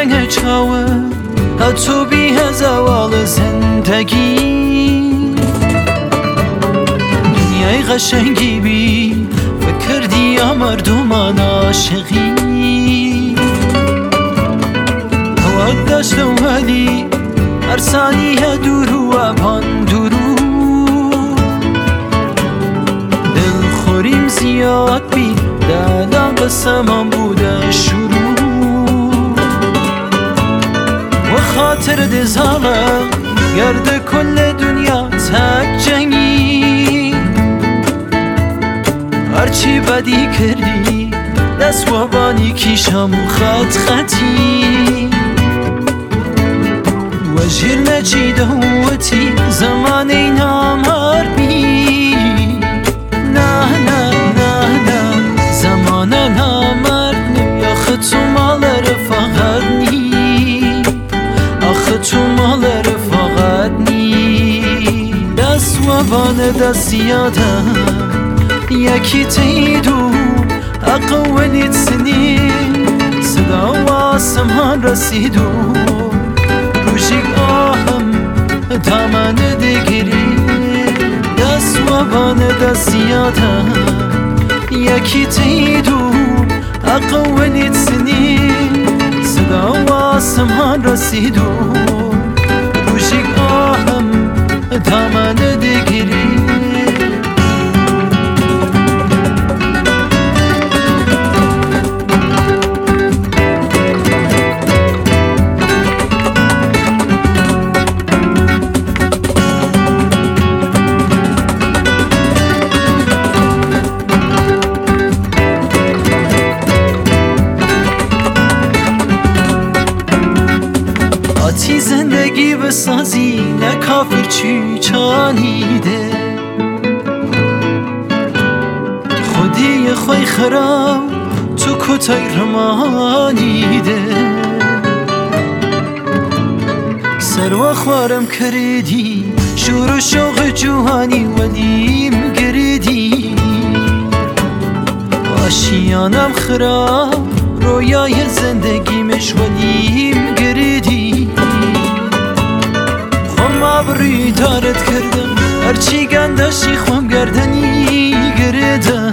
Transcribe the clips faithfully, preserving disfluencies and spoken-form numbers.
رنگ چاوه هتو بی هزوال زندگی دنیای قشنگی بی فکردی یا مردمان عاشقی هوا داشتم ولی هر ثانیه دور و ابان درو دلخوریم زیاد بی دادم قسمم بوده شروع و خاطر دزالم گرد کل دنیا تک جنگی هرچی بدی کردی دست و بانی کیشم خط خطی و جیر نجیده هوتی زمانی نامار بی نه نه نه نه زمان نامرد نی آخه تو مال رفاقت نی آخه تو مال رفاقت نی دست و بان دست یادم یکی تیدو اقولیت سنین صدا و آسمان رسیدو روشی آهم دامن دیگری دست و بان دست یادم یکی تیدو اقولیت سنین صدا و آسمان رسیدو روشی آهم دامن دیگری آتی زندگی بسازی نه کافر چی چانیده خودی خوی خراب تو کتای رمانیده سر و خوارم کردی شور و شوق جوانی ولیم گردی آشیانم خراب رویای زندگی مش ولیم گردی بری دارت کردم هرچی گندشی خوام گردنی گردم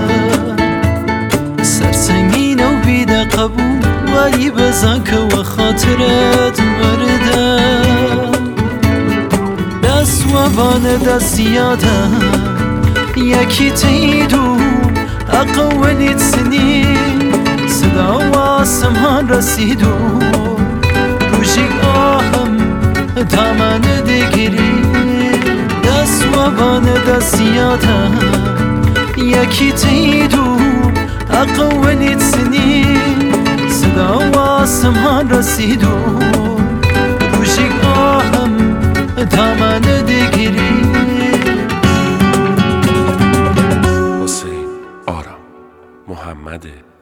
سرسنگین و بیده قبول ولی بزن که و خاطرت مردم دست و بان دست یادم یکی تیدو اقولیت سنین صدا و آسمان رسیدو روشی آهم دامن دیگری دست و بان دست یادم یکی تیدو اقولیت سنین صدا و آسمان رسیدو روشی آهم دامن دیگری حسین آرام محمد